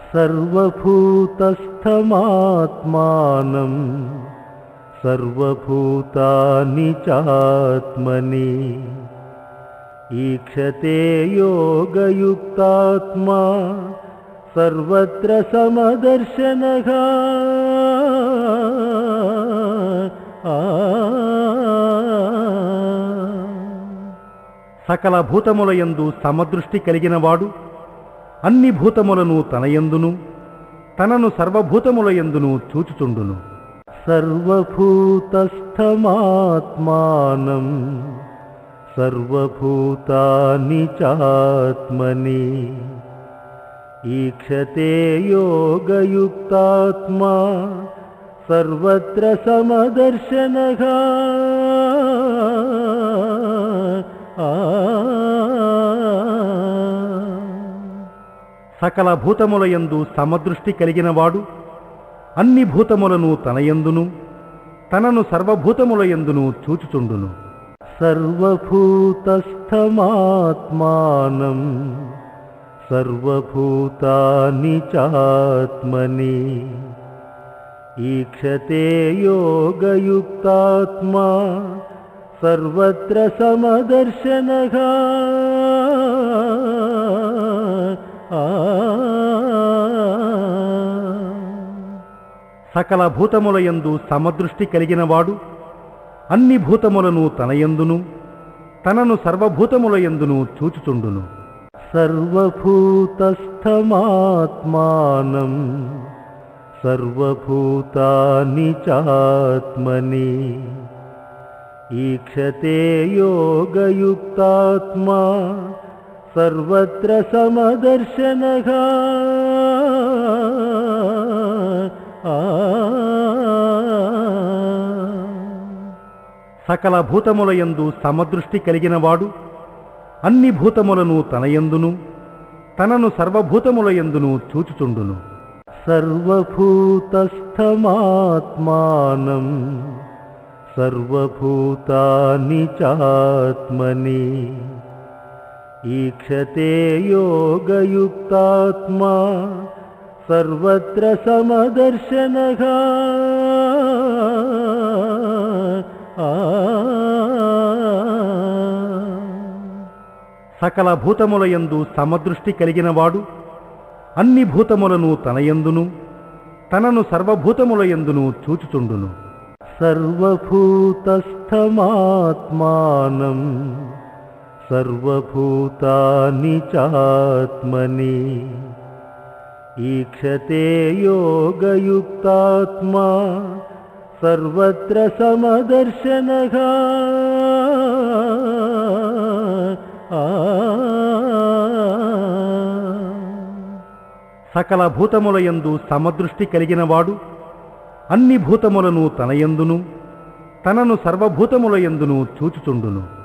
సర్వభూతస్థమాత్మానం సర్వభూతాని చాత్మని ఈక్షతే యోగయుక్తాత్మా సర్వత్ర సమదర్శనః. సకల భూతములయందు సమదృష్టి కలిగినవాడు అన్ని భూతములను తనయందును తనను సర్వభూతములయందును చూచుచుండును. సర్వభూతస్థమాత్మానం సర్వభూతాని చాత్మని ఈక్షతే యోగయుక్తాత్మా సర్వత్ర సమదర్శనః. సకల భూతములయందు సమదృష్టి కలిగినవాడు అన్ని భూతములను తనయందును తనను సర్వభూతములయందును చూచుచుండును. సర్వభూతస్థమాత్మానం సర్వభూతాని చాత్మని ఈక్షతే యోగయుక్తాత్మా సర్వత్ర సమదర్శనః. సకల భూతములయందు సమదృష్టి కలిగినవాడు అన్ని భూతములను తనయందును తనను సర్వభూతములయందును చూచుచుండును. సర్వభూతస్థమాత్మానం సర్వభూతాని చాత్మని ఈక్షతే యోగయుక్తాత్మా సర్వత్ర సమదర్శనః. సకల భూతములయందు సమదృష్టి కలిగినవాడు అన్ని భూతములను తనయందును తనను సర్వభూతములయందును చూచుచుండును. సర్వభూతస్థమాత్మానం సర్వభూతాని చాత్మని ఈక్షతే యోగయుక్తాత్మా సర్వత్ర సమదర్శనః. సకల భూతములయందు సమదృష్టి కలిగినవాడు అన్ని భూతములను తనయందును తనను సర్వభూతములయందును చూచుచుండును. సర్వభూతస్థమాత్మానం సర్వభూతాని చాత్మని ఈక్షతే యోగయుక్తాత్మా సర్వత్ర సమదర్శనః. సకల భూతములయందు సమదృష్టి కలిగినవాడు అన్ని భూతములను తనయందును తనను సర్వభూతములయందును చూచుచుండును.